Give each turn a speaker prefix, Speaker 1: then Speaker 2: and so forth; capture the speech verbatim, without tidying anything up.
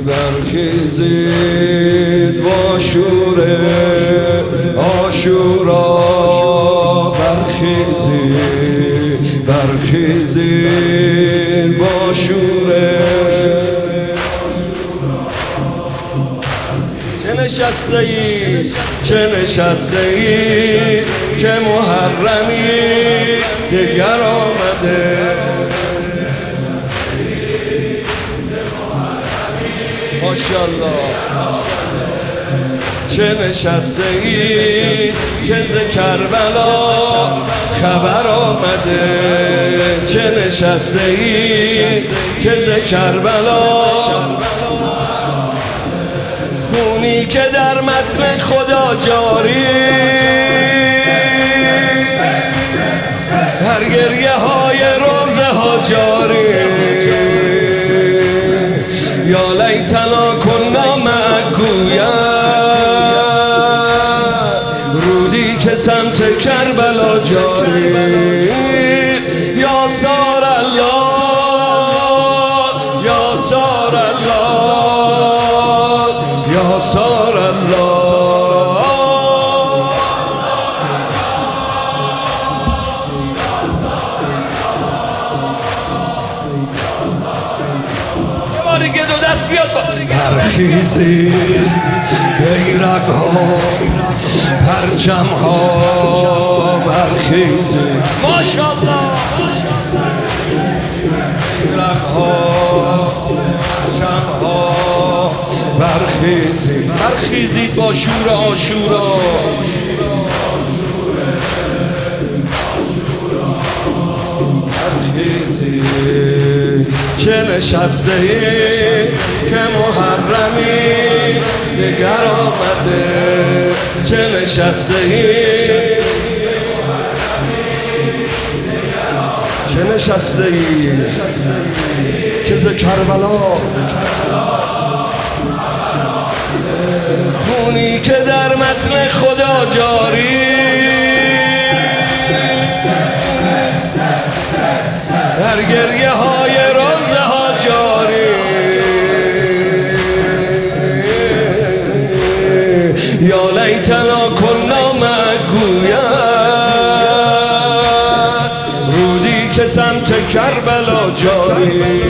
Speaker 1: برخیزید با شور عاشورا، برخیزید برخیزید با شور. چه نشسته اید چه نشسته اید که محرمی دگر آمده. ماشاءالله. چه نشسته اید که ز کربلا خبر آمده. چه نشسته اید که ز کربلا خونی که در متن خدا جاری، در گریه های روزه ها جاری. یا لیتنا کنا معگویا، رودی که سمت کربلا جاری. یا سار الله یا سار الله یا سار الله. دیگه دو دست بیاد. برخیزید بیرق ها پرچم ها، برخیزید ماشاءالله. بیرق ها پرچم ها، برخیزید برخیزید با شور عاشورا. برخیزید چه نشسته اید که محرمی دگر آمده. چه نشسته اید چه نشسته اید که ز کربلا خونی که در متن خدا جاری، در گریه های روزه ها جاری. یا لیتنا کنا معگویا، رودی که سمت کربلا جاری.